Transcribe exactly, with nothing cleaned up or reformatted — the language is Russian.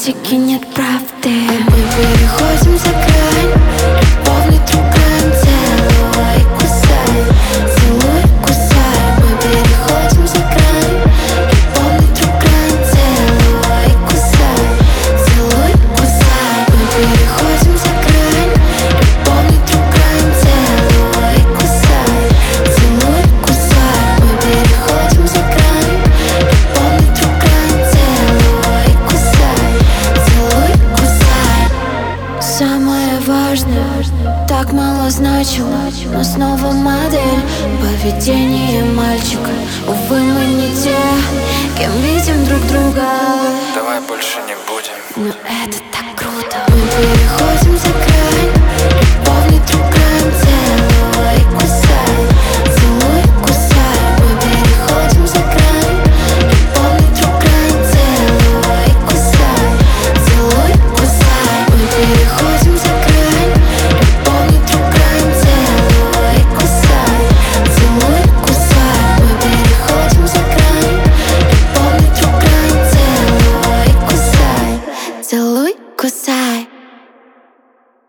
романтики нет правды. Мы переходим за грань, любовный тругань. Целуй, кусай, целуй, кусай. Мы переходим за грань, любовный тругань. Целуй, кусай, целуй, кусай. Мы переходим за грань, любовный тругань. Целуй, кусай, целуй, кусай. Мы переходим за грань, любовный тругань. Целуй, кусай, целуй, кусай. Самое важное так мало значило, но снова модель поведения мальчика. Увы, мы не те, кем видим друг друга. Давай больше не будем. Но это так круто. Мы переходим за грань.